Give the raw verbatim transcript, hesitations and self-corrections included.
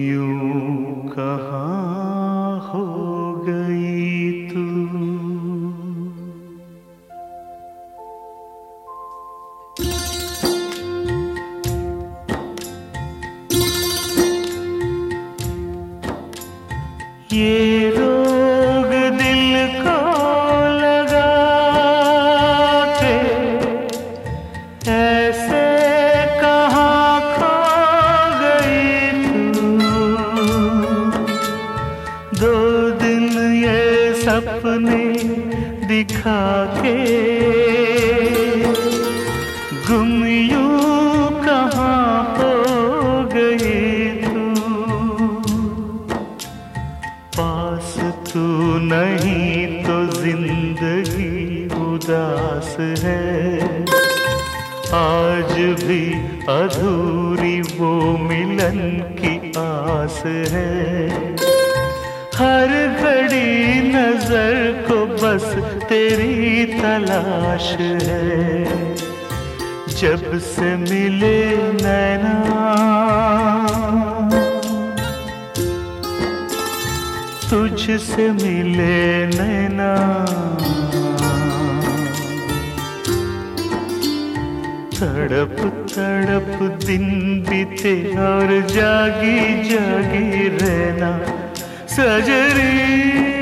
यूं कहाँ हो गई तू। ये रोग दिल को लगा के ऐसे कहाँ खो गई तू। दो दिन ये सपने दिखा के गुम यूं कहाँ हो गई तू। पास तू नहीं तो जिंदगी उदास है। आज भी अधूरी वो मिलन की आस है। हर घड़ी नजर को बस तेरी तलाश है। जब से मिले नैना तुझसे मिले नैना, तड़प तड़प दिन बीते और जागी जागी रहना सजरी।